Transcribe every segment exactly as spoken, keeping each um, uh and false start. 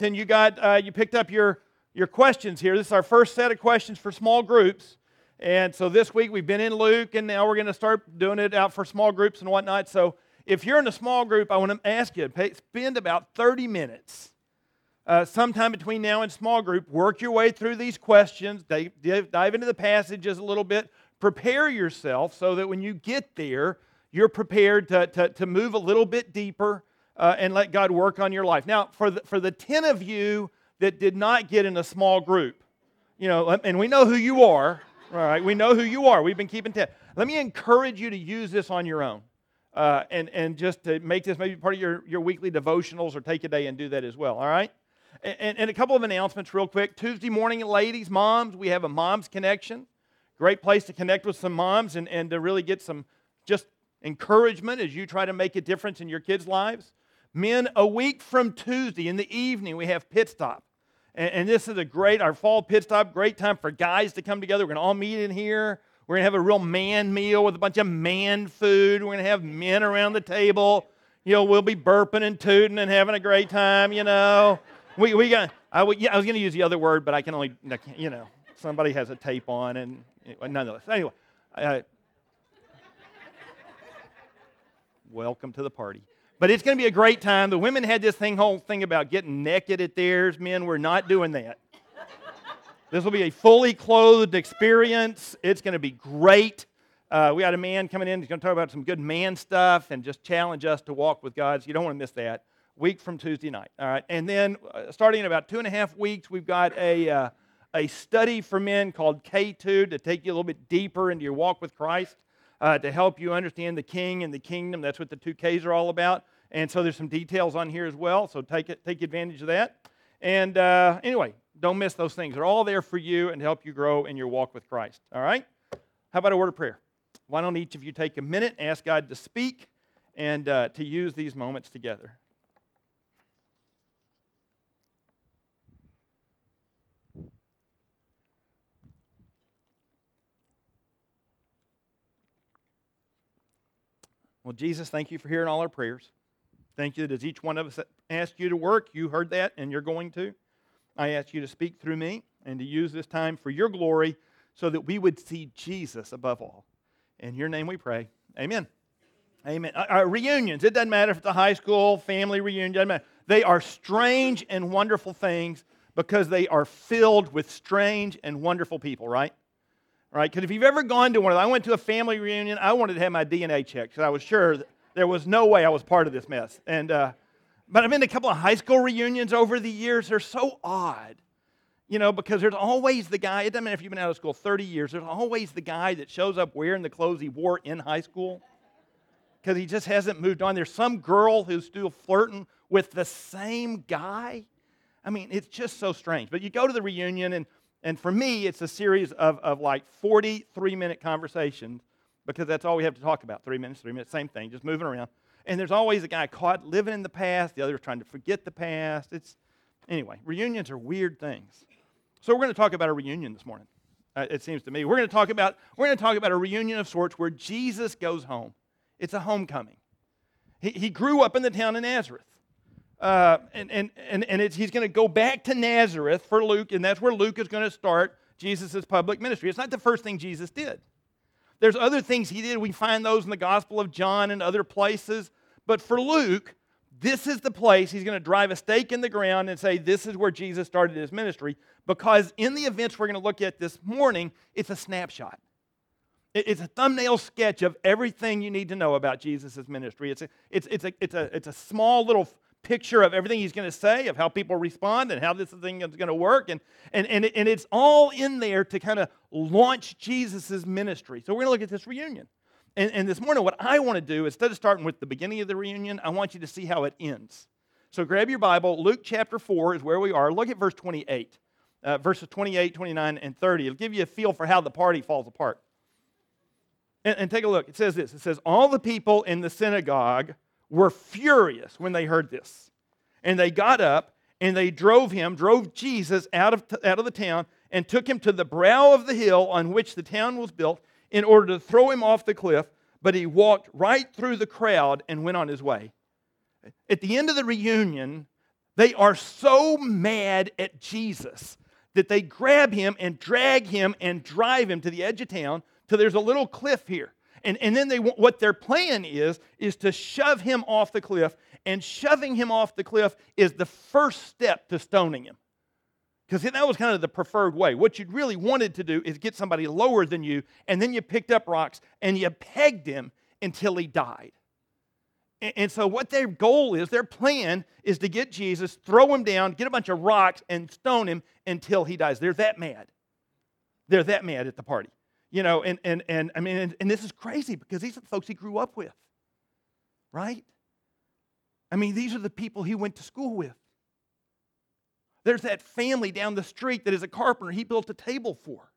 and you got uh, you picked up your, your questions here. This is our first set of questions for small groups. And so this week we've been in Luke, and now we're going to start doing it out for small groups and whatnot. So if you're in a small group, I want to ask you to pay, spend about thirty minutes, uh, sometime between now and small group. Work your way through these questions. Dive, dive into the passages a little bit. Prepare yourself so that when you get there, you're prepared to, to, to move a little bit deeper uh, and let God work on your life. Now, for the, for the ten of you that did not get in a small group, you know, and we know who you are, all right? We know who you are. We've been keeping tabs. Let me encourage you to use this on your own uh, and, and just to make this maybe part of your, your weekly devotionals, or take a day and do that as well, all right? And, and a couple of announcements real quick. Tuesday morning, ladies, moms, we have a Moms Connection. Great place to connect with some moms and, and to really get some just encouragement as you try to make a difference in your kids' lives. Men, a week from Tuesday in the evening, we have Pit Stop. And, and this is a great, our fall Pit Stop, great time for guys to come together. We're going to all meet in here. We're going to have a real man meal with a bunch of man food. We're going to have men around the table. You know, we'll be burping and tooting and having a great time, you know. We we got, I, yeah, I was going to use the other word, but I can only, you know, somebody has a tape on, and nonetheless. Anyway, uh, welcome to the party. But it's going to be a great time. The women had this thing, whole thing about getting naked at theirs. Men, we're not doing that. This will be a fully clothed experience. It's going to be great. Uh, we got a man coming in. He's going to talk about some good man stuff and just challenge us to walk with God. So you don't want to miss that. Week from Tuesday night. All right. And then uh, starting in about two and a half weeks, we've got a uh, a study for men called K two to take you a little bit deeper into your walk with Christ, uh, to help you understand the King and the kingdom. That's what the two Ks are all about. And so there's some details on here as well. So take it, take advantage of that. And uh, anyway, don't miss those things. They're all there for you and to help you grow in your walk with Christ. All right? How about a word of prayer? Why don't each of you take a minute, ask God to speak, and uh, to use these moments together. Well, Jesus, thank you for hearing all our prayers. Thank you that as each one of us asked you to work, you heard that and you're going to. I ask you to speak through me and to use this time for your glory so that we would see Jesus above all. In your name we pray. Amen. Amen. Our reunions, it doesn't matter if it's a high school, family reunion, doesn't matter. They are strange and wonderful things because they are filled with strange and wonderful people, right? Right? Because if you've ever gone to one of them, I went to a family reunion, I wanted to have my D N A checked because I was sure that there was no way I was part of this mess. And uh, but I've been to a couple of high school reunions over the years. They're so odd, you know, because there's always the guy, it doesn't matter if you've been out of school thirty years, there's always the guy that shows up wearing the clothes he wore in high school because he just hasn't moved on. There's some girl who's still flirting with the same guy. I mean, it's just so strange. But you go to the reunion, and And for me, it's a series of, of like forty-three-minute conversations because that's all we have to talk about. Three minutes, three minutes, same thing, just moving around. And there's always a guy caught living in the past, the other trying to forget the past. It's Anyway, reunions are weird things. So we're going to talk about a reunion this morning, uh, it seems to me. We're going to talk about we're going to talk about a reunion of sorts where Jesus goes home. It's a homecoming. He, he grew up in the town of Nazareth. Uh, and and, and, and it's, he's going to go back to Nazareth for Luke, and that's where Luke is going to start Jesus' public ministry. It's not the first thing Jesus did. There's other things he did. We find those in the Gospel of John and other places. But for Luke, this is the place he's going to drive a stake in the ground and say, this is where Jesus started his ministry, because in the events we're going to look at this morning, it's a snapshot. It's a thumbnail sketch of everything you need to know about Jesus' ministry. It's a, it's, it's a, it's a, it's a small little picture of everything he's going to say, of how people respond and how this thing is going to work. And, and, and, and it's all in there to kind of launch Jesus' ministry. So we're going to look at this reunion. And, and this morning, what I want to do, instead of starting with the beginning of the reunion, I want you to see how it ends. So grab your Bible. Luke chapter four is where we are. Look at verse twenty-eight. Uh, verses twenty-eight, twenty-nine, and thirty. It'll give you a feel for how the party falls apart. And, and take a look. It says this. It says, all the people in the synagogue were furious when they heard this. And they got up and they drove him, drove Jesus out of, out of the town and took him to the brow of the hill on which the town was built in order to throw him off the cliff. But he walked right through the crowd and went on his way. At the end of the reunion, They are so mad at Jesus that they grab him and drag him and drive him to the edge of town till there's a little cliff here. And, and then they what their plan is, is to shove him off the cliff. And shoving him off the cliff is the first step to stoning him. Because that was kind of the preferred way. What you'd really wanted to do is get somebody lower than you, and then you picked up rocks and you pegged him until he died. And, and so what their goal is, their plan is to get Jesus, throw him down, get a bunch of rocks, and stone him until he dies. They're that mad. They're that mad at the party. You know, and, and, and I mean, and, and this is crazy because these are the folks he grew up with. Right? I mean, these are the people he went to school with. There's that family down the street that is a carpenter he built a table for.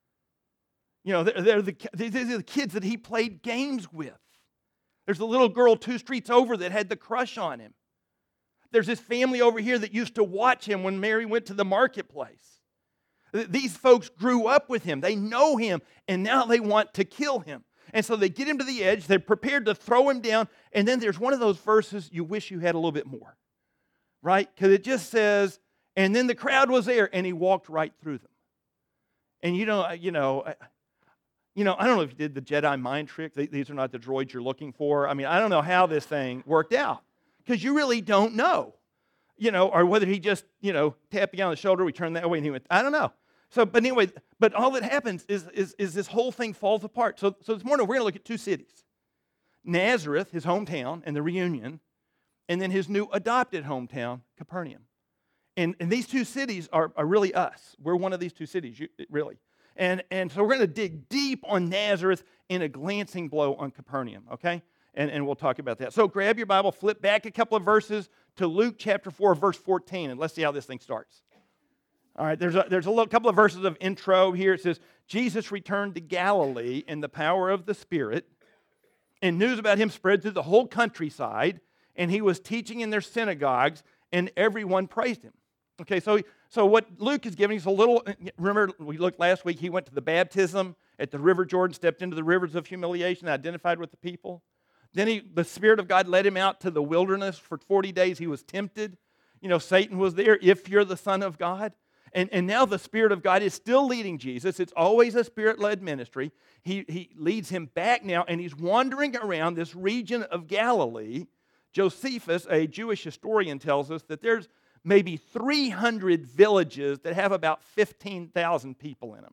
You know, they're, they're the, these are the kids that he played games with. There's a little girl two streets over that had the crush on him. There's this family over here that used to watch him when Mary went to the marketplace. These folks grew up with him. They know him, and now they want to kill him. And so they get him to the edge. They're prepared to throw him down. And then there's one of those verses you wish you had a little bit more. Right? Because it just says, and then the crowd was there, and he walked right through them. And you know, you know, you know, I don't know if you did the Jedi mind trick. These are not the droids you're looking for. I mean, I don't know how this thing worked out. Because you really don't know. You know, or whether he just, you know, tapped you on the shoulder, we turned that way, and he went, I don't know. So, but anyway, but all that happens is, is, is this whole thing falls apart. So, so this morning we're going to look at two cities. Nazareth, his hometown, and the reunion, and then his new adopted hometown, Capernaum. And, and these two cities are, are really us. We're one of these two cities, you, really. And, and so we're going to dig deep on Nazareth and a glancing blow on Capernaum, okay? And, and we'll talk about that. So grab your Bible, flip back a couple of verses to Luke chapter four, verse fourteen, and let's see how this thing starts. All right, there's a, there's a little, couple of verses of intro here. It says, Jesus returned to Galilee in the power of the Spirit, and news about him spread through the whole countryside, and he was teaching in their synagogues, and everyone praised him. Okay, so, so what Luke is giving us a little, remember we looked last week, he went to the baptism at the River Jordan, stepped into the rivers of humiliation, identified with the people. Then he, the Spirit of God led him out to the wilderness for forty days. He was tempted. You know, Satan was there, if you're the Son of God. And, and now the Spirit of God is still leading Jesus. It's always a Spirit-led ministry. He, he leads him back now, and he's wandering around this region of Galilee. Josephus, a Jewish historian, tells us that there's maybe three hundred villages that have about fifteen thousand people in them.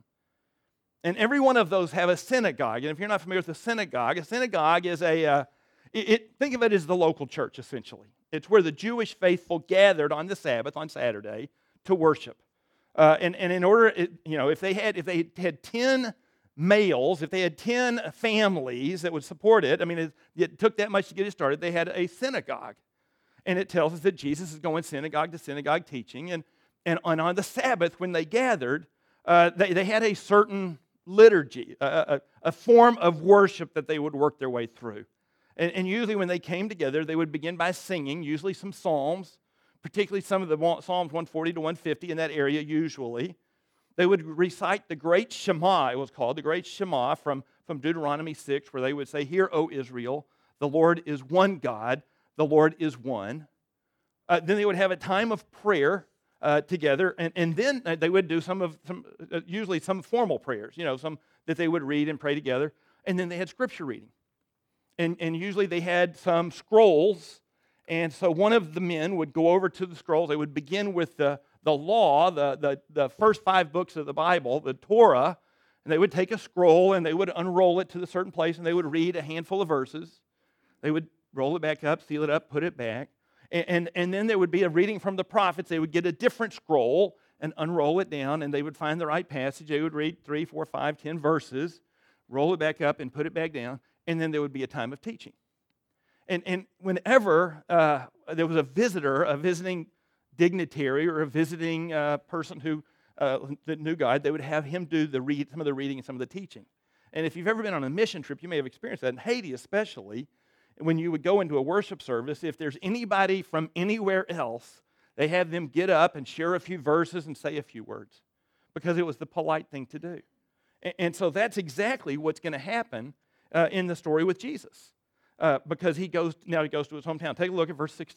And every one of those have a synagogue. And if you're not familiar with a synagogue, a synagogue is a, uh, it, it, think of it as the local church, essentially. It's where the Jewish faithful gathered on the Sabbath, on Saturday, to worship. Uh, and, and in order, it, you know, if they had if they had ten males, if they had ten families that would support it, I mean, it, it took that much to get it started, they had a synagogue. And it tells us that Jesus is going synagogue to synagogue teaching. And, and on, on the Sabbath, when they gathered, uh, they, they had a certain liturgy, a, a, a form of worship that they would work their way through. And, and usually when they came together, they would begin by singing, usually some psalms, particularly some of the Psalms one forty to one fifty in that area usually. They would recite the Great Shema, it was called, the Great Shema from, from Deuteronomy six, where they would say, Hear, O Israel, the Lord is one God, the Lord is one. Uh, then they would have a time of prayer uh, together, and, and then they would do some of, some uh, usually some formal prayers, you know, some that they would read and pray together. And then they had scripture reading. And, and usually they had some scrolls. And so one of the men would go over to the scrolls. They would begin with the, the law, the, the, the first five books of the Bible, the Torah, and they would take a scroll and they would unroll it to a certain place and they would read a handful of verses. They would roll it back up, seal it up, put it back. And, and, and then there would be a reading from the prophets. They would get a different scroll and unroll it down, and they would find the right passage. They would read three, four, five, ten verses, roll it back up and put it back down, and then there would be a time of teaching. And, and whenever uh, there was a visitor, a visiting dignitary or a visiting uh, person who uh, that knew God, they would have him do the read, some of the reading and some of the teaching. And if you've ever been on a mission trip, you may have experienced that. In Haiti especially, when you would go into a worship service, if there's anybody from anywhere else, they have them get up and share a few verses and say a few words because it was the polite thing to do. And, and so that's exactly what's going to happen uh, in the story with Jesus. Uh, because he goes, now he goes to his hometown. Take a look at verse sixteen.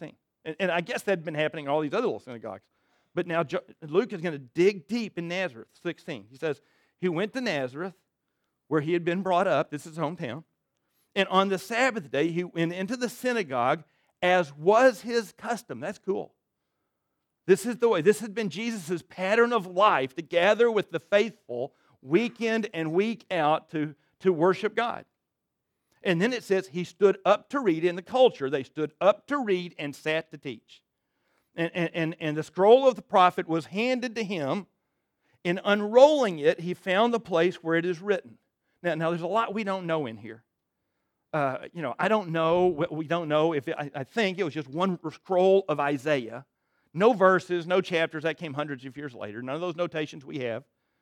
And, and I guess that had been happening in all these other little synagogues. But now Jo- Luke is going to dig deep in Nazareth, sixteen. He says, he went to Nazareth, where he had been brought up. This is his hometown. And on the Sabbath day, he went into the synagogue, as was his custom. That's cool. This is the way. This had been Jesus' pattern of life, to gather with the faithful week in and week out to, to worship God. And then it says he stood up to read. In the culture, they stood up to read and sat to teach. And, and, and the scroll of the prophet was handed to him. In unrolling it, he found the place where it is written. Now, now there's a lot we don't know in here. Uh, you know, I don't know. We don't know if it, I, I think it was just one scroll of Isaiah. No verses, no chapters. That came hundreds of years later. None of those notations we have.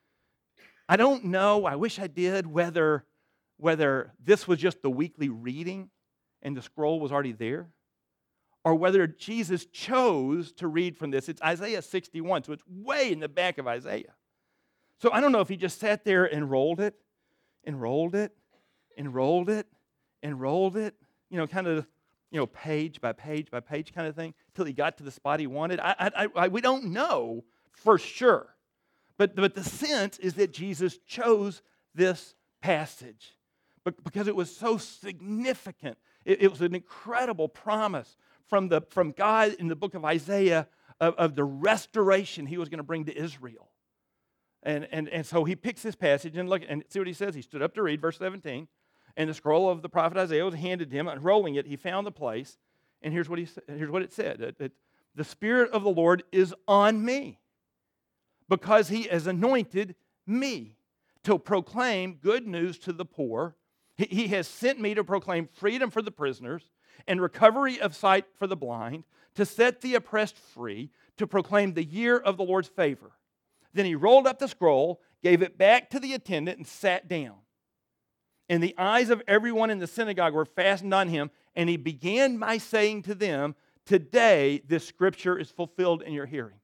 I don't know. I wish I did whether, whether this was just the weekly reading and the scroll was already there, or whether Jesus chose to read from this. It's Isaiah sixty-one, so it's way in the back of Isaiah. So I don't know if he just sat there and rolled it, and rolled it, and rolled it, and rolled it, you know, kind of, you know, page by page by page kind of thing, till he got to the spot he wanted. I, I, I, we don't know for sure. But, but the sense is that Jesus chose this passage because it was so significant. It, it was an incredible promise from, the, from God in the book of Isaiah of, of the restoration he was going to bring to Israel. And, and, and so he picks this passage and look and see what he says. He stood up to read, verse seventeen. And the scroll of the prophet Isaiah was handed to him. Unrolling it, he found the place. And here's what, he, here's what it said. It, it, the Spirit of the Lord is on me, because he has anointed me to proclaim good news to the poor. He, he has sent me to proclaim freedom for the prisoners and recovery of sight for the blind, to set the oppressed free, to proclaim the year of the Lord's favor. Then he rolled up the scroll, gave it back to the attendant, and sat down. And the eyes of everyone in the synagogue were fastened on him, and he began by saying to them, today this scripture is fulfilled in your hearing.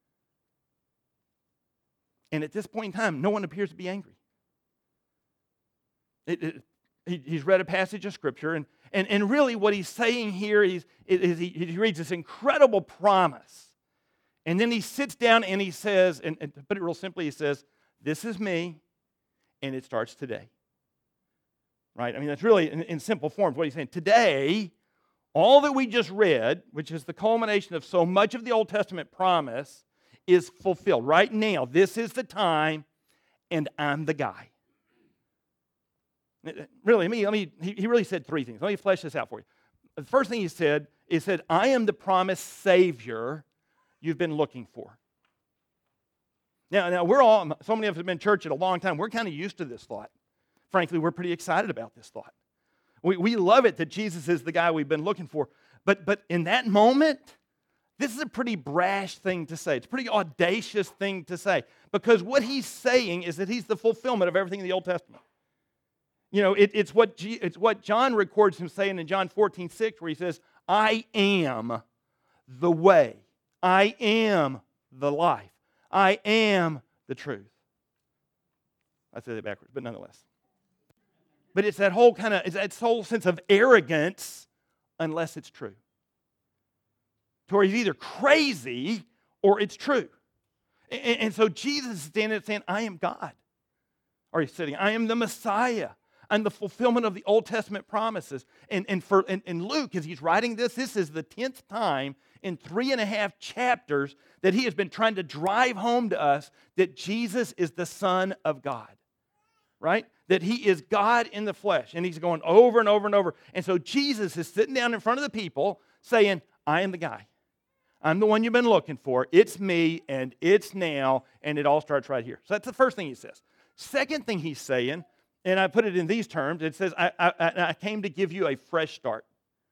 And at this point in time, no one appears to be angry. It, it, he, he's read a passage of scripture, and, and, and really what he's saying here is, is he, he reads this incredible promise. And then he sits down and he says, and, and to put it real simply, he says, this is me, and it starts today. Right? I mean, that's really in, in simple forms what he's saying. Today, all that we just read, which is the culmination of so much of the Old Testament promise, is fulfilled. Right now, this is the time, and I'm the guy. Really, let me, let me, he, he really said three things. Let me flesh this out for you. The first thing he said, he said, I am the promised Savior you've been looking for. Now, now we're all, so many of us have been in church at a long time. We're kind of used to this thought. Frankly, we're pretty excited about this thought. We, we love it that Jesus is the guy we've been looking for. But, but in that moment, this is a pretty brash thing to say. It's a pretty audacious thing to say. Because what he's saying is that he's the fulfillment of everything in the Old Testament. You know, it, it's, what G, it's what John records him saying in John fourteen six, where he says, I am the way. I am the life. I am the truth. I said it backwards, but nonetheless. But it's that whole kind of, it's that whole sense of arrogance unless it's true. To where he's either crazy or it's true. And, and so Jesus is standing there saying, I am God. Or he's sitting, I am the Messiah. I'm the fulfillment of the Old Testament promises. And, and, for, and, and Luke, as he's writing this, this is the tenth time in three and a half chapters that he has been trying to drive home to us that Jesus is the Son of God. Right? That he is God in the flesh. And he's going over and over and over. And so Jesus is sitting down in front of the people saying, I am the guy. I'm the one you've been looking for. It's me, and it's now, and it all starts right here. So that's the first thing he says. Second thing he's saying, and I put it in these terms, it says, I, I, I came to give you a fresh start.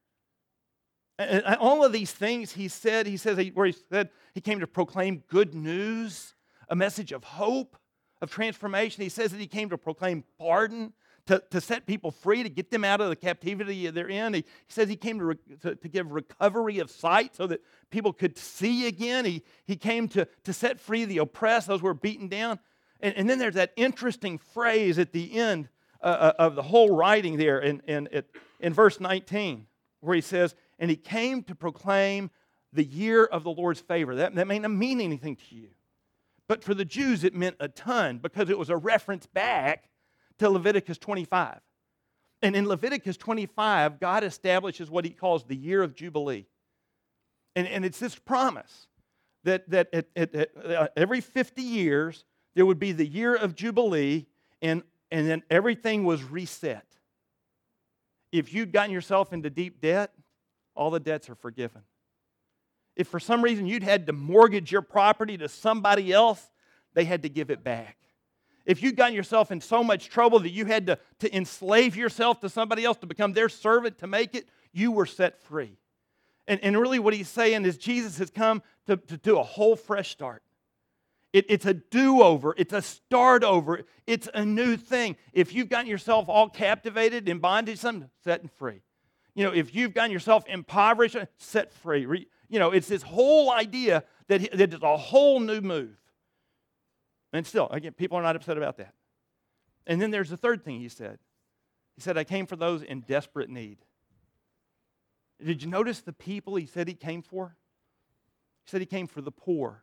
And all of these things he said, he says, where he said he came to proclaim good news, a message of hope, of transformation. He says that he came to proclaim pardon, to, to set people free, to get them out of the captivity they're in. He, he says he came to, re, to, to give recovery of sight so that people could see again. He, he came to, to set free the oppressed, those who were beaten down. And, and then there's that interesting phrase at the end uh, of the whole writing there in, in, in verse nineteen, where he says, and he came to proclaim the year of the Lord's favor. That, that may not mean anything to you. But for the Jews, it meant a ton because it was a reference back to Leviticus twenty-five. And in Leviticus twenty-five, God establishes what he calls the year of Jubilee. And, and it's this promise that, that at, at, at, uh, every fifty years, there would be the year of Jubilee, and, and then everything was reset. If you'd gotten yourself into deep debt, all the debts are forgiven. If for some reason you'd had to mortgage your property to somebody else, they had to give it back. If you'd gotten yourself in so much trouble that you had to, to enslave yourself to somebody else to become their servant to make it, you were set free. And, and really what he's saying is Jesus has come to, to do a whole fresh start. It, it's a do-over. It's a start over. It's a new thing. If you've gotten yourself all captivated in bondage, something, set free. You know, if you've gotten yourself impoverished, set free. Re, you know, it's this whole idea that, that it's a whole new move. And still, again, people are not upset about that. And then there's the third thing he said. He said, I came for those in desperate need. Did you notice the people he said he came for? He said he came for the poor.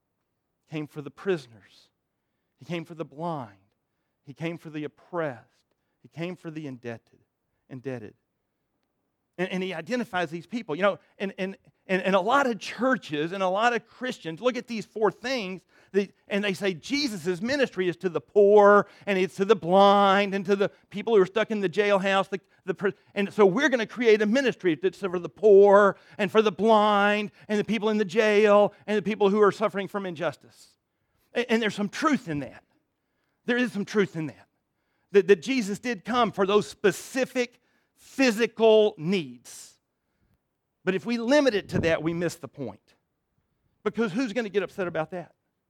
He came for the prisoners. He came for the blind. He came for the oppressed. He came for the indebted. indebted. And, and he identifies these people. You know, and, and, and, and a lot of churches and a lot of Christians look at these four things that, and they say Jesus' ministry is to the poor, and it's to the blind, and to the people who are stuck in the jailhouse. The, the, and so we're going to create a ministry that's for the poor, and for the blind, and the people in the jail, and the people who are suffering from injustice. And, and there's some truth in that. There is some truth in that. That, that Jesus did come for those specific physical needs. But if we limit it to that, we miss the point. Because who's going to get upset about that?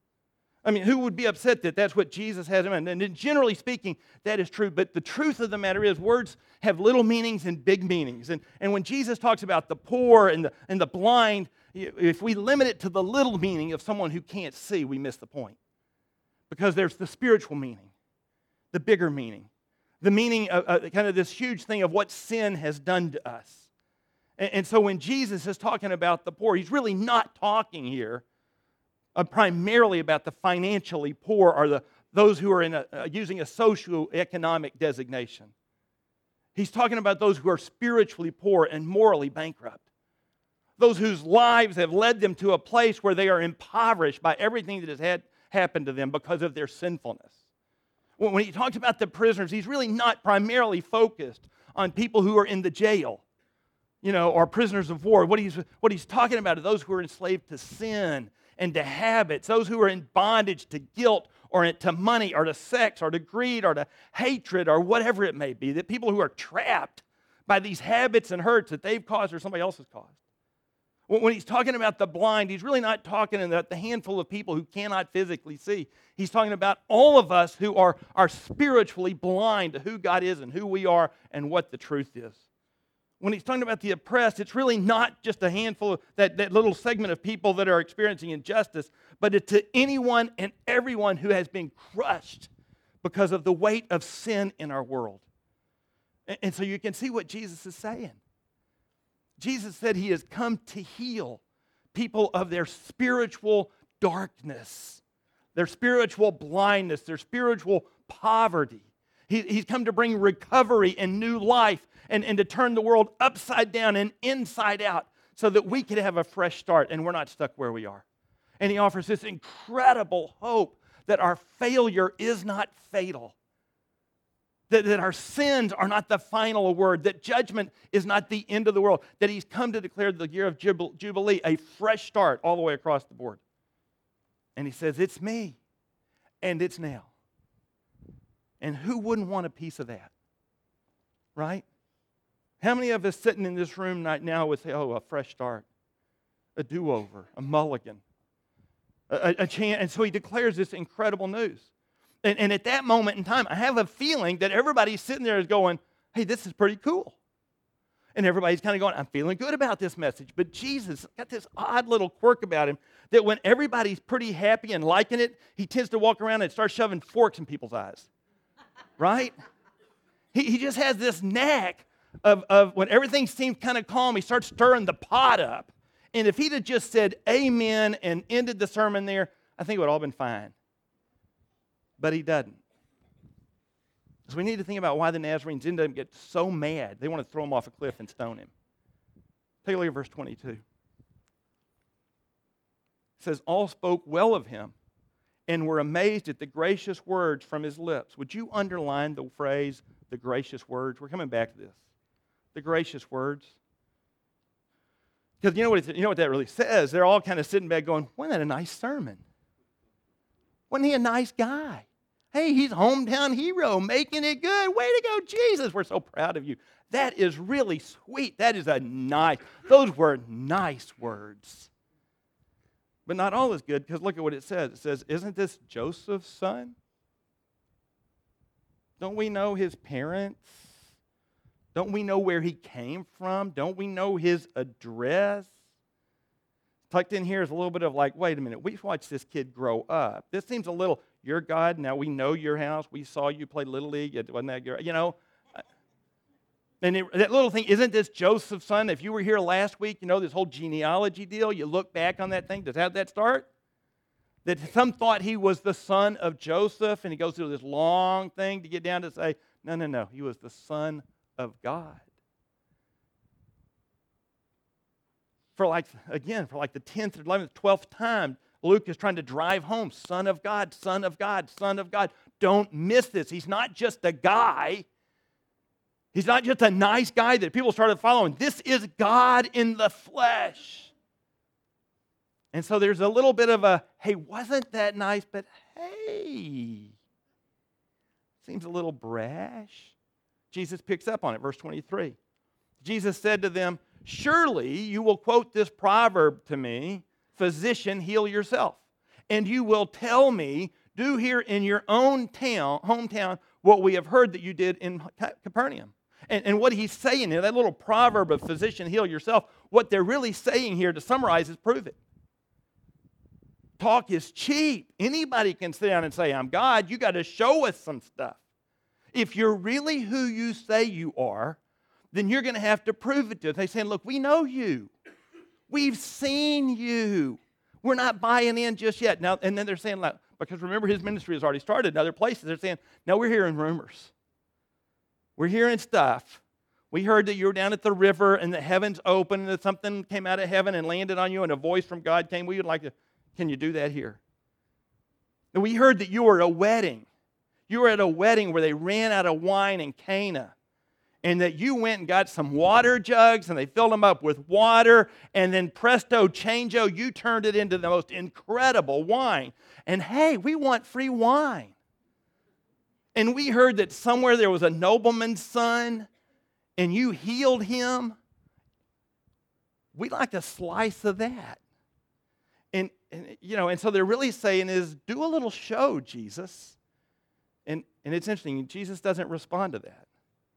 I mean, who would be upset that that's what Jesus has in mind? And generally speaking, that is true. But the truth of the matter is words have little meanings and big meanings. And, and when Jesus talks about the poor and the, and the blind, if we limit it to the little meaning of someone who can't see, we miss the point. Because there's the spiritual meaning, the bigger meaning. The meaning of uh, kind of this huge thing of what sin has done to us. And, and so when Jesus is talking about the poor, he's really not talking here uh, primarily about the financially poor or the those who are in a, uh, using a socioeconomic designation. He's talking about those who are spiritually poor and morally bankrupt. Those whose lives have led them to a place where they are impoverished by everything that has had happened to them because of their sinfulness. When he talks about the prisoners, he's really not primarily focused on people who are in the jail, you know, or prisoners of war. What he's, what he's talking about are those who are enslaved to sin and to habits, those who are in bondage to guilt or to money or to sex or to greed or to hatred or whatever it may be, that people who are trapped by these habits and hurts that they've caused or somebody else has caused. When he's talking about the blind, he's really not talking about the handful of people who cannot physically see. He's talking about all of us who are, are spiritually blind to who God is and who we are and what the truth is. When he's talking about the oppressed, it's really not just a handful of that, that little segment of people that are experiencing injustice, but it's to anyone and everyone who has been crushed because of the weight of sin in our world. And, and so you can see what Jesus is saying. Jesus said he has come to heal people of their spiritual darkness, their spiritual blindness, their spiritual poverty. He, he's come to bring recovery and new life and, and to turn the world upside down and inside out so that we could have a fresh start and we're not stuck where we are. And he offers this incredible hope that our failure is not fatal. That, that our sins are not the final word, that judgment is not the end of the world, that he's come to declare the year of Jubilee, a fresh start all the way across the board. And he says, it's me, and it's now. And who wouldn't want a piece of that? Right? How many of us sitting in this room right now would say, oh, a fresh start, a do-over, a mulligan, a, a chance? And so he declares this incredible news. And, and at that moment in time, I have a feeling that everybody's sitting there is going, hey, this is pretty cool. And everybody's kind of going, I'm feeling good about this message. But Jesus got this odd little quirk about him that when everybody's pretty happy and liking it, he tends to walk around and start shoving forks in people's eyes. Right? He, he just has this knack of, of when everything seems kind of calm, he starts stirring the pot up. And if he'd have just said amen and ended the sermon there, I think it would have all been fine. But he doesn't. So we need to think about why the Nazarenes end up getting so mad. They want to throw him off a cliff and stone him. Take a look at verse twenty-two. It says, all spoke well of him and were amazed at the gracious words from his lips. Would you underline the phrase, the gracious words? We're coming back to this. The gracious words. Because you know what it, you know what that really says? They're all kind of sitting back going, wasn't that a nice sermon? Wasn't he a nice guy? Hey, he's a hometown hero, making it good. Way to go, Jesus. We're so proud of you. That is really sweet. That is a nice, those were nice words. But not all is good, because look at what it says. It says, isn't this Joseph's son? Don't we know his parents? Don't we know where he came from? Don't we know his address? Tucked in here is a little bit of like, wait a minute, we've watched this kid grow up. This seems a little, you're God, now we know your house. We saw you play Little League. It wasn't that good, you know? And it, that little thing, isn't this Joseph's son? If you were here last week, you know, this whole genealogy deal, you look back on that thing. Does how did that start? That some thought he was the son of Joseph, and he goes through this long thing to get down to say, no, no, no, he was the son of God. For like, again, for like the tenth, eleventh, twelfth time, Luke is trying to drive home, son of God, son of God, son of God. Don't miss this. He's not just a guy. He's not just a nice guy that people started following. This is God in the flesh. And so there's a little bit of a, hey, wasn't that nice, but hey, seems a little brash. Jesus picks up on it, verse twenty-three. Jesus said to them, surely you will quote this proverb to me, physician, heal yourself. And you will tell me, do here in your own town, hometown, what we have heard that you did in Capernaum. And, and what he's saying here, that little proverb of physician, heal yourself, what they're really saying here to summarize is prove it. Talk is cheap. Anybody can sit down and say, I'm God. You got to show us some stuff. If you're really who you say you are, then you're going to have to prove it to us. They're saying, look, we know you. We've seen you. We're not buying in just yet. Now, and then they're saying, like, because remember his ministry has already started in other places. They're saying, no, we're hearing rumors. We're hearing stuff. We heard that you were down at the river and the heavens opened and that something came out of heaven and landed on you and a voice from God came. We would like to, can you do that here? And we heard that you were at a wedding. You were at a wedding where they ran out of wine in Cana. And that you went and got some water jugs and they filled them up with water. And then presto changeo, you turned it into the most incredible wine. And hey, we want free wine. And we heard that somewhere there was a nobleman's son and you healed him. We'd like a slice of that. And, and you know, and so they're really saying is, do a little show, Jesus. And, and it's interesting, Jesus doesn't respond to that.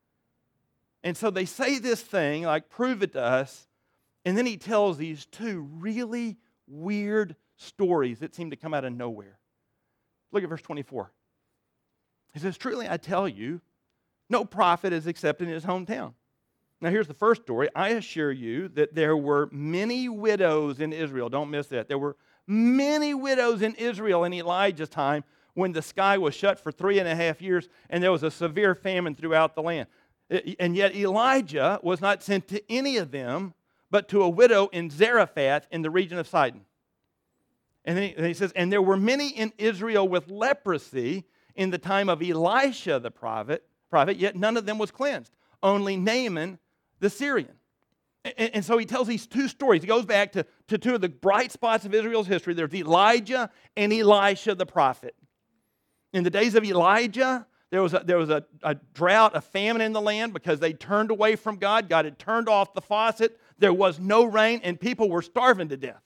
And so they say this thing, like, prove it to us, and then he tells these two really weird stories that seem to come out of nowhere. Look at verse twenty-four. He says, truly I tell you, no prophet is accepted in his hometown. Now here's the first story. I assure you that there were many widows in Israel. Don't miss that. There were many widows in Israel in Elijah's time when the sky was shut for three and a half years and there was a severe famine throughout the land. And yet Elijah was not sent to any of them, but to a widow in Zarephath in the region of Sidon. And then he, and he says, and there were many in Israel with leprosy in the time of Elisha the prophet, prophet, yet none of them was cleansed. Only Naaman the Syrian. And, and so he tells these two stories. He goes back to, to two of the bright spots of Israel's history. There's Elijah and Elisha the prophet. In the days of Elijah, There was, a, there was a, a drought, a famine in the land because they turned away from God. God had turned off the faucet. There was no rain, and people were starving to death.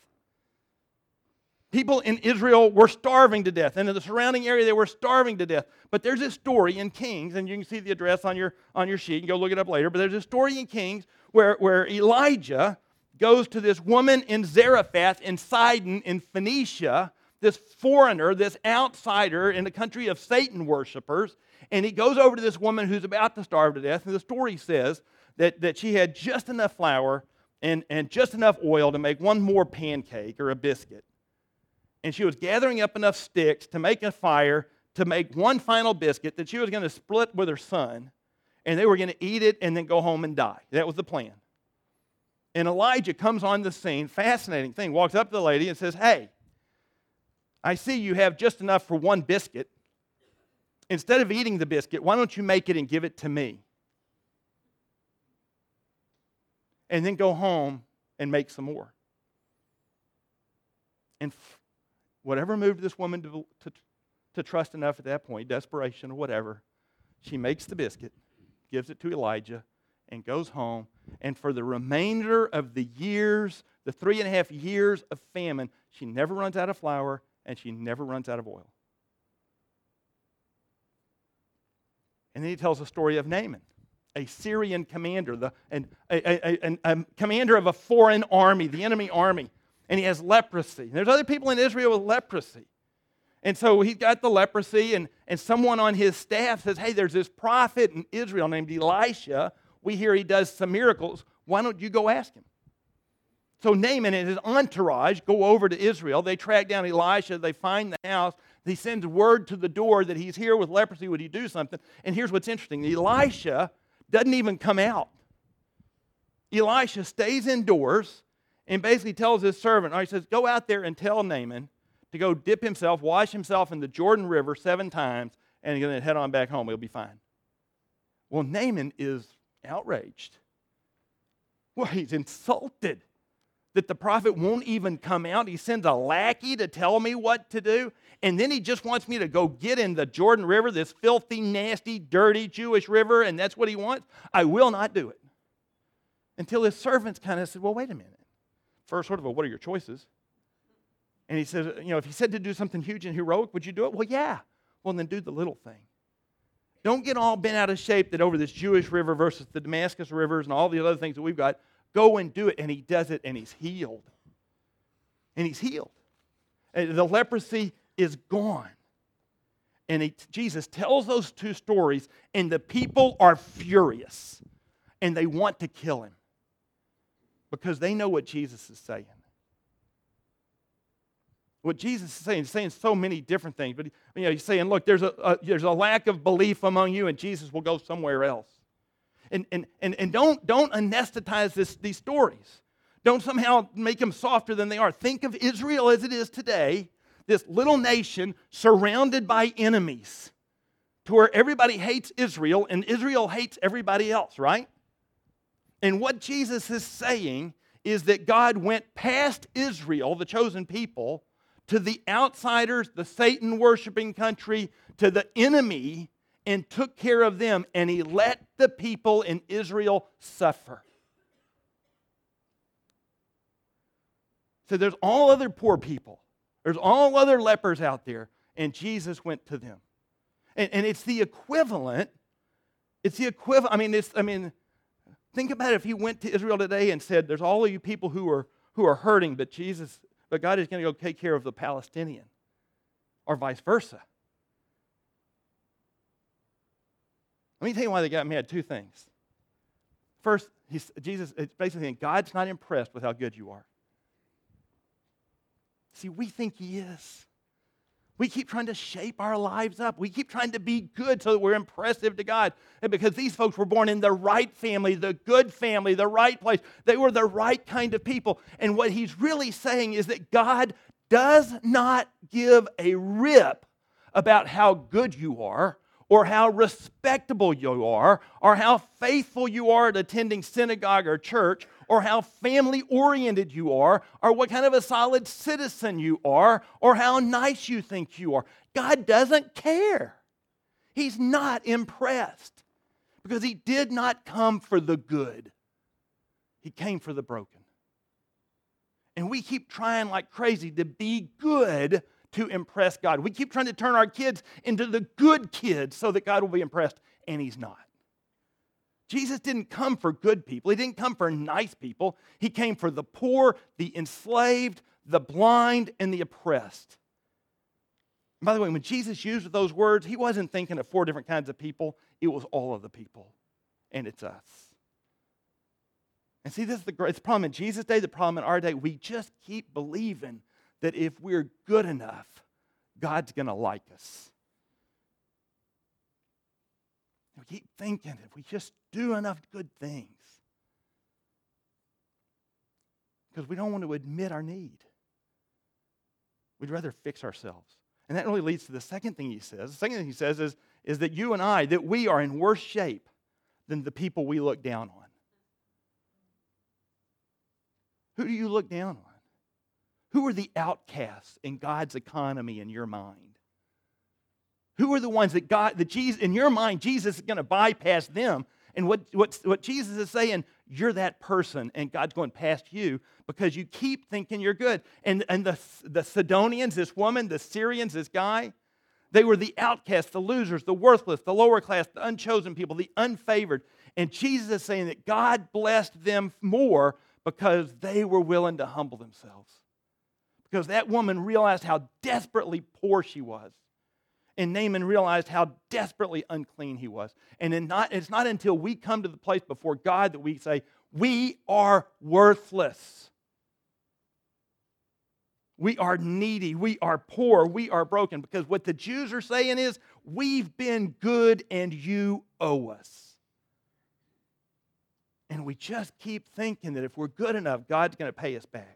People in Israel were starving to death. And in the surrounding area, they were starving to death. But there's this story in Kings, and you can see the address on your, on your sheet. You can go look it up later. But there's a story in Kings where, where Elijah goes to this woman in Zarephath in Sidon in Phoenicia, this foreigner, this outsider in the country of Satan worshipers. And he goes over to this woman who's about to starve to death. And the story says that, that she had just enough flour and, and just enough oil to make one more pancake or a biscuit. And she was gathering up enough sticks to make a fire to make one final biscuit that she was going to split with her son, and they were going to eat it and then go home and die. That was the plan. And Elijah comes on the scene, fascinating thing, walks up to the lady and says, hey, I see you have just enough for one biscuit. Instead of eating the biscuit, why don't you make it and give it to me? And then go home and make some more. And f- whatever moved this woman to, to, to trust enough at that point, desperation or whatever, she makes the biscuit, gives it to Elijah, and goes home. And for the remainder of the years, the three and a half years of famine, she never runs out of flour and she never runs out of oil. And then he tells the story of Naaman, a Syrian commander, the, and a, a, a, a commander of a foreign army, the enemy army. And he has leprosy. And there's other people in Israel with leprosy. And so he's got the leprosy, and, and someone on his staff says, hey, there's this prophet in Israel named Elisha. We hear he does some miracles. Why don't you go ask him? So Naaman and his entourage go over to Israel. They track down Elisha. They find the house. He sends word to the door that he's here with leprosy. Would he do something? And here's what's interesting. Elisha doesn't even come out. Elisha stays indoors and basically tells his servant, he says, go out there and tell Naaman to go dip himself, wash himself in the Jordan River seven times, and then head on back home. He'll be fine. Well, Naaman is outraged. Well, he's insulted that the prophet won't even come out. He sends a lackey to tell me what to do, and then he just wants me to go get in the Jordan River, this filthy, nasty, dirty Jewish river, and that's what he wants. I will not do it. Until his servants kind of said, well, wait a minute. First, sort of a, what are your choices? And he says, you know, if he said to do something huge and heroic, would you do it? Well, yeah. Well, then do the little thing. Don't get all bent out of shape that over this Jewish river versus the Damascus rivers and all the other things that we've got. Go and do it. And he does it, and he's healed. And he's healed. And the leprosy is gone. And he, Jesus tells those two stories, and the people are furious. And they want to kill him. Because they know what Jesus is saying. What Jesus is saying, he's saying so many different things. But you know, he's saying, look, there's a, a there's a lack of belief among you, and Jesus will go somewhere else. And and and, and don't don't anesthetize this, these stories. Don't somehow make them softer than they are. Think of Israel as it is today, this little nation surrounded by enemies, to where everybody hates Israel, and Israel hates everybody else, right? And what Jesus is saying is that God went past Israel, the chosen people, to the outsiders, the Satan-worshiping country, to the enemy, and took care of them, and he let the people in Israel suffer. So there's all other poor people. There's all other lepers out there, and Jesus went to them. And, and it's the equivalent, it's the equivalent, I mean, it's, I mean, think about it if he went to Israel today and said, there's all of you people who are who are hurting, but Jesus, but God is going to go take care of the Palestinian, or vice versa. Let me tell you why they got mad. Two things. First, he's, Jesus is basically saying, God's not impressed with how good you are. See, we think he is. We keep trying to shape our lives up. We keep trying to be good so that we're impressive to God. And because these folks were born in the right family, the good family, the right place. They were the right kind of people. And what he's really saying is that God does not give a rip about how good you are, or how respectable you are, or how faithful you are at attending synagogue or church, or how family-oriented you are, or what kind of a solid citizen you are, or how nice you think you are. God doesn't care. He's not impressed because he did not come for the good. He came for the broken. And we keep trying like crazy to be good to impress God. We keep trying to turn our kids into the good kids so that God will be impressed, and he's not. Jesus didn't come for good people. He didn't come for nice people. He came for the poor, the enslaved, the blind, and the oppressed. And by the way, when Jesus used those words, he wasn't thinking of four different kinds of people. It was all of the people, and it's us. And see, this is the great problem in Jesus' day, the problem in our day. We just keep believing that if we're good enough, God's going to like us. We keep thinking if we just do enough good things. Because we don't want to admit our need. We'd rather fix ourselves. And that really leads to the second thing he says. The second thing he says is, is that you and I, that we are in worse shape than the people we look down on. Who do you look down on? Who are the outcasts in God's economy in your mind? Who are the ones that God, that Jesus, in your mind, Jesus is going to bypass them? And what, what, what Jesus is saying, you're that person, and God's going past you because you keep thinking you're good. And, and the, the Sidonians, this woman, the Syrians, this guy, they were the outcasts, the losers, the worthless, the lower class, the unchosen people, the unfavored. And Jesus is saying that God blessed them more because they were willing to humble themselves. Because that woman realized how desperately poor she was. And Naaman realized how desperately unclean he was. And then not, it's not until we come to the place before God that we say, we are worthless. We are needy. We are poor. We are broken. Because what the Jews are saying is, we've been good and you owe us. And we just keep thinking that if we're good enough, God's going to pay us back.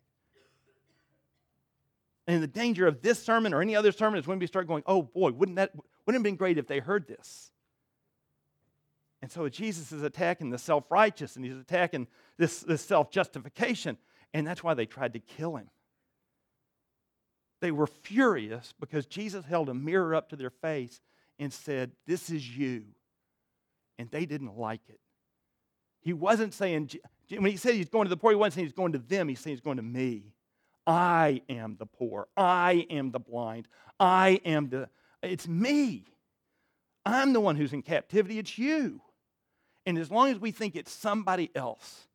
And the danger of this sermon or any other sermon is when we start going, oh boy, wouldn't that wouldn't it have been great if they heard this? And so Jesus is attacking the self-righteous and he's attacking this, this self-justification. And that's why they tried to kill him. They were furious because Jesus held a mirror up to their face and said, this is you. And they didn't like it. He wasn't saying, when he said he's going to the poor, he wasn't saying he's going to them. He's saying he's going to me. I am the poor. I am the blind. I am the, it's me. I'm the one who's in captivity. It's you. And as long as we think it's somebody else,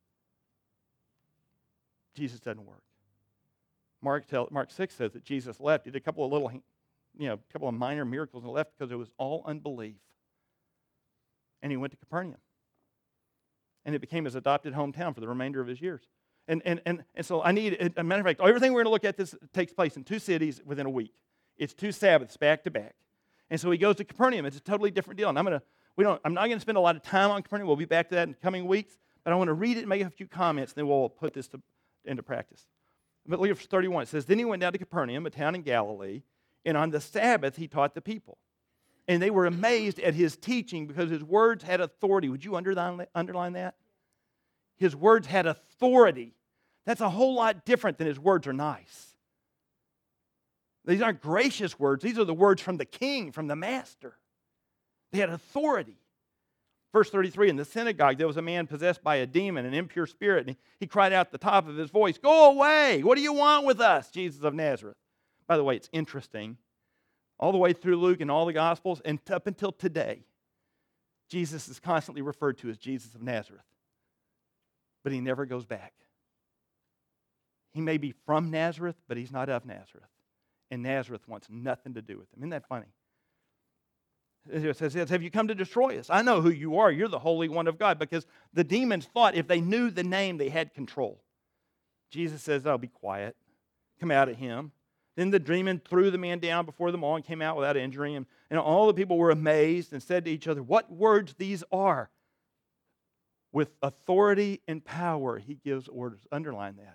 Jesus doesn't work. Mark, tell, Mark six says that Jesus left. He did a couple of little, you know, a couple of minor miracles and left because it was all unbelief. And he went to Capernaum. And it became his adopted hometown for the remainder of his years. And, and, and, and so I need, as a matter of fact, everything we're going to look at this takes place in two cities within a week. It's two Sabbaths back to back. And so he goes to Capernaum. It's a totally different deal. And I'm going to, we don't, I'm not going to spend a lot of time on Capernaum. We'll be back to that in the coming weeks. But I want to read it and make a few comments, and then we'll put this to, into practice. But look at verse thirty-one. It says, then he went down to Capernaum, a town in Galilee, and on the Sabbath he taught the people. And they were amazed at his teaching because his words had authority. Would you underline, underline that? His words had authority. That's a whole lot different than his words are nice. These aren't gracious words. These are the words from the king, from the master. They had authority. Verse thirty-three, in the synagogue there was a man possessed by a demon, an impure spirit, and he, he cried out at the top of his voice, go away! What do you want with us, Jesus of Nazareth? By the way, it's interesting. All the way through Luke and all the Gospels, and up until today, Jesus is constantly referred to as Jesus of Nazareth. But he never goes back. He may be from Nazareth, but he's not of Nazareth. And Nazareth wants nothing to do with him. Isn't that funny? It says, have you come to destroy us? I know who you are. You're the Holy One of God. Because the demons thought if they knew the name, they had control. Jesus says, oh, be quiet. Come out of him. Then the demon threw the man down before them all and came out without injuring him. And all the people were amazed and said to each other, what words these are? With authority and power, he gives orders. Underline that.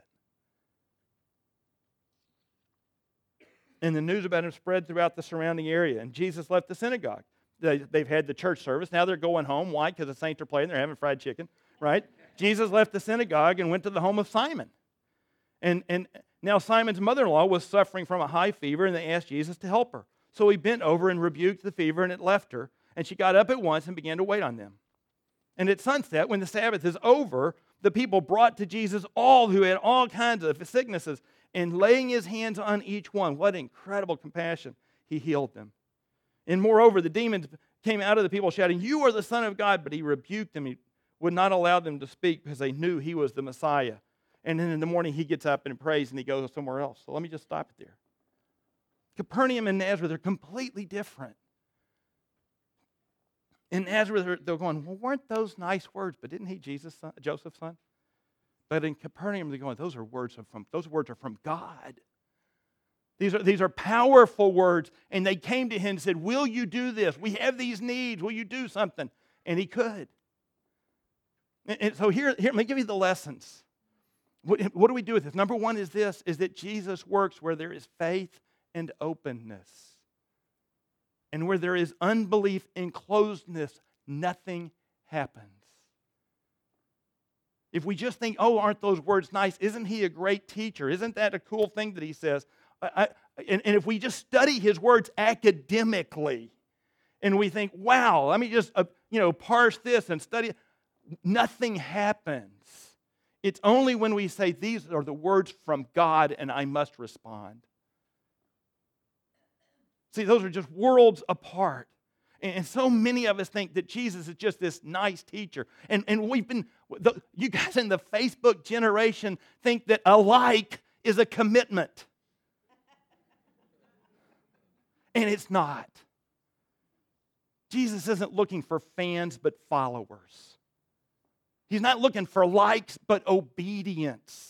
And the news about him spread throughout the surrounding area. And Jesus left the synagogue. They, they've had the church service. Now they're going home. Why? Because the saints are playing. They're having fried chicken, right? Jesus left the synagogue and went to the home of Simon. And, and now Simon's mother-in-law was suffering from a high fever, and they asked Jesus to help her. So he bent over and rebuked the fever, and it left her. And she got up at once and began to wait on them. And at sunset, when the Sabbath is over, the people brought to Jesus all who had all kinds of sicknesses, and laying his hands on each one, what incredible compassion, he healed them. And moreover, the demons came out of the people shouting, you are the Son of God, but he rebuked them. He would not allow them to speak because they knew he was the Messiah. And then in the morning, he gets up and prays, and he goes somewhere else. So let me just stop it there. Capernaum and Nazareth are completely different. In Nazareth, they're going, well, weren't those nice words? But didn't he Jesus' son, Joseph's son? But in Capernaum, they're going, those are words from those words are from God. These are, these are powerful words. And they came to him and said, will you do this? We have these needs. Will you do something? And he could. And, and so here, here, let me give you the lessons. What, what do we do with this? Number one is this, is that Jesus works where there is faith and openness. And where there is unbelief and closedness, nothing happens. If we just think, oh, aren't those words nice? Isn't he a great teacher? Isn't that a cool thing that he says? I, I, and, and if we just study his words academically, and we think, wow, let me just uh, you know parse this and study it, nothing happens. It's only when we say, these are the words from God, and I must respond. See, those are just worlds apart. And so many of us think that Jesus is just this nice teacher. And, and we've been, the, you guys in the Facebook generation think that a like is a commitment. And it's not. Jesus isn't looking for fans, but followers. He's not looking for likes, but obedience.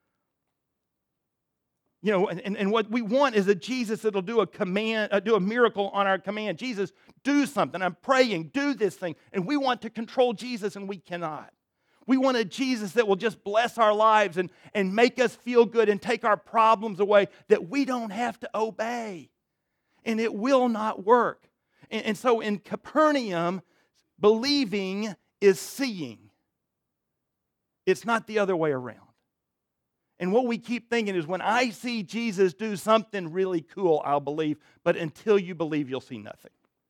You know, and, and what we want is a Jesus that'll do a command, uh, do a miracle on our command. Jesus, do something. I'm praying, do this thing. And we want to control Jesus, and we cannot. We want a Jesus that will just bless our lives and, and make us feel good and take our problems away, that we don't have to obey. And it will not work. And, and so in Capernaum, believing is seeing. It's not the other way around. And what we keep thinking is, when I see Jesus do something really cool, I'll believe. But until you believe, you'll see nothing.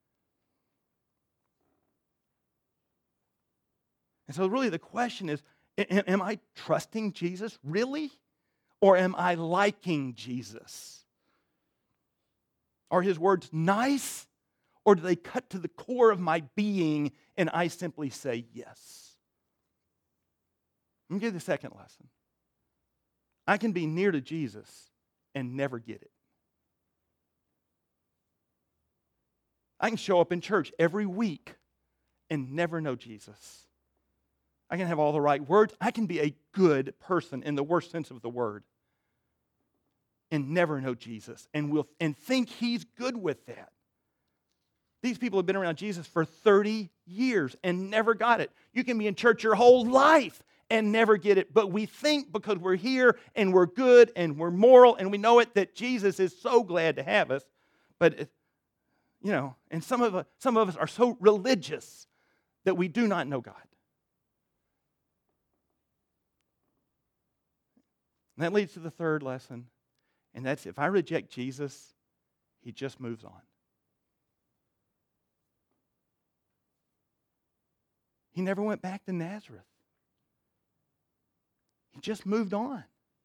And so really the question is, am I trusting Jesus really? Or am I liking Jesus? Are his words nice? Or do they cut to the core of my being and I simply say yes? Let me give you the second lesson. I can be near to Jesus and never get it. I can show up in church every week and never know Jesus. I can have all the right words. I can be a good person in the worst sense of the word and never know Jesus and will and think he's good with that. These people have been around Jesus for thirty years and never got it. You can be in church your whole life and never get it. But we think because we're here and we're good and we're moral and we know it, that Jesus is so glad to have us. But, it, you know, and some of us, some of us are so religious that we do not know God. And that leads to the third lesson. And that's, if I reject Jesus, he just moves on. He never went back to Nazareth. He just moved on.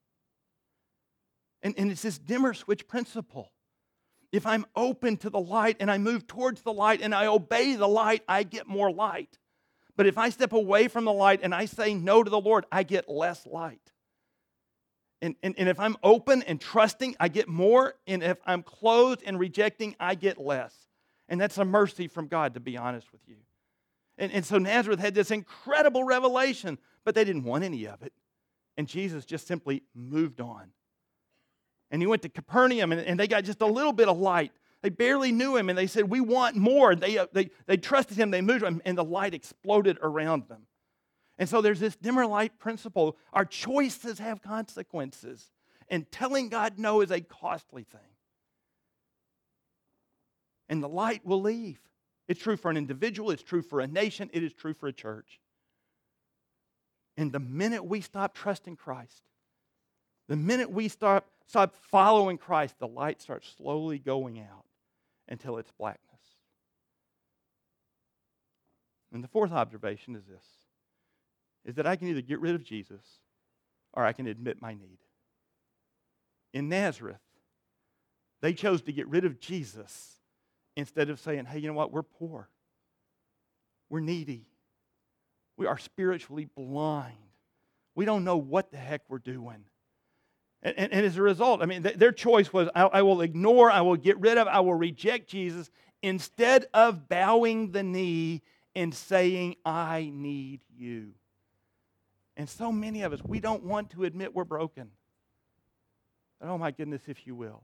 And, and it's this dimmer switch principle. If I'm open to the light and I move towards the light and I obey the light, I get more light. But if I step away from the light and I say no to the Lord, I get less light. And, and, and if I'm open and trusting, I get more. And if I'm closed and rejecting, I get less. And that's a mercy from God, to be honest with you. And, and so Nazareth had this incredible revelation, but they didn't want any of it. And Jesus just simply moved on. And he went to Capernaum, and, and they got just a little bit of light. They barely knew him, and they said, we want more. They, uh, they, they trusted him, they moved him, and the light exploded around them. And so there's this dimmer light principle. Our choices have consequences. And telling God no is a costly thing. And the light will leave. It's true for an individual. It's true for a nation. It is true for a church. And the minute we stop trusting Christ, the minute we stop, stop following Christ, the light starts slowly going out until it's blackness. And the fourth observation is this, is that I can either get rid of Jesus or I can admit my need. In Nazareth, they chose to get rid of Jesus instead of saying, hey, you know what, we're poor. We're needy. We are spiritually blind. We don't know what the heck we're doing. And, and, and as a result, I mean, th- their choice was, I, I will ignore, I will get rid of, I will reject Jesus, instead of bowing the knee and saying, I need you. And so many of us, we don't want to admit we're broken. But oh my goodness, if you will.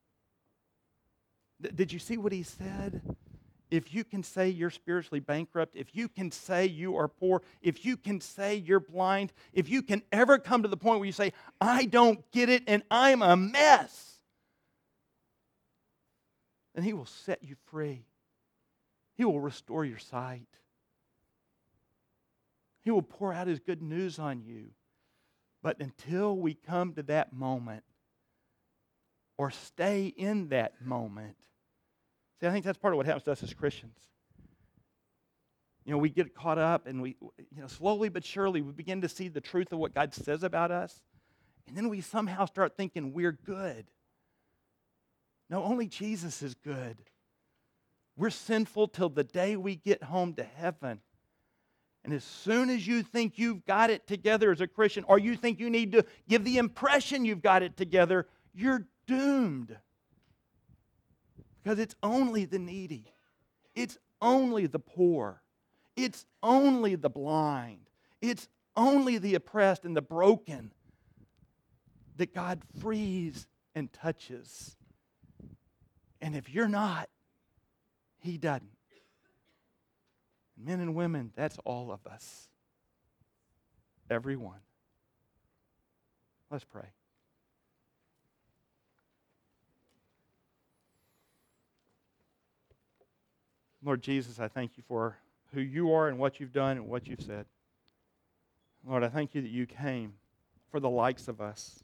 D- did you see what he said? If you can say you're spiritually bankrupt, if you can say you are poor, if you can say you're blind, if you can ever come to the point where you say, I don't get it and I'm a mess, then he will set you free. He will restore your sight. He will pour out his good news on you. But until we come to that moment, or stay in that moment, see, I think that's part of what happens to us as Christians. You know, we get caught up and we, you know, slowly but surely we begin to see the truth of what God says about us. And then we somehow start thinking we're good. No, only Jesus is good. We're sinful till the day we get home to heaven. And as soon as you think you've got it together as a Christian, or you think you need to give the impression you've got it together, you're doomed. Because it's only the needy. It's only the poor. It's only the blind. It's only the oppressed and the broken that God frees and touches. And if you're not, he doesn't. Men and women, that's all of us. Everyone. Let's pray. Lord Jesus, I thank you for who you are and what you've done and what you've said. Lord, I thank you that you came for the likes of us.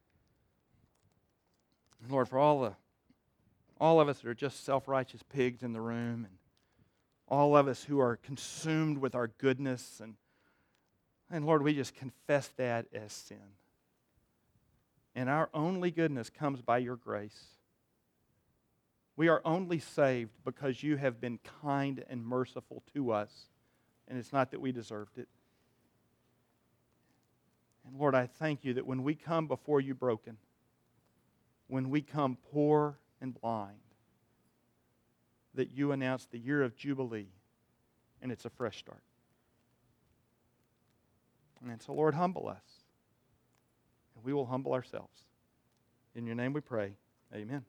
Lord, for all the all of us that are just self-righteous pigs in the room, and all of us who are consumed with our goodness, and, and Lord, we just confess that as sin. And our only goodness comes by your grace. We are only saved because you have been kind and merciful to us, and it's not that we deserved it. And Lord, I thank you that when we come before you broken, when we come poor and blind, that you announce the year of Jubilee, and it's a fresh start. And so, Lord, humble us, and we will humble ourselves. In your name we pray. Amen.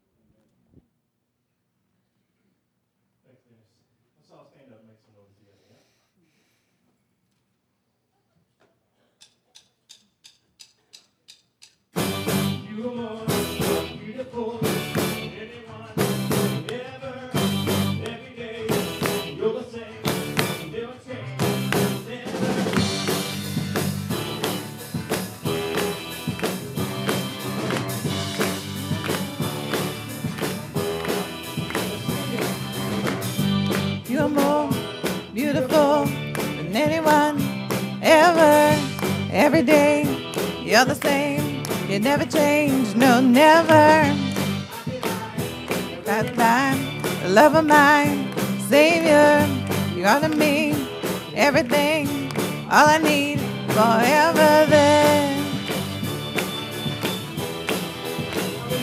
Thanks, Dennis. Let's all stand up and make some noise together, yeah? You are more beautiful than anyone ever. Every day you're the same. Never change. Never. You're more beautiful than anyone ever. Every day you're the same. You never change, no, never. That time, the love of mine, Savior, you are to me everything, all I need, forever there.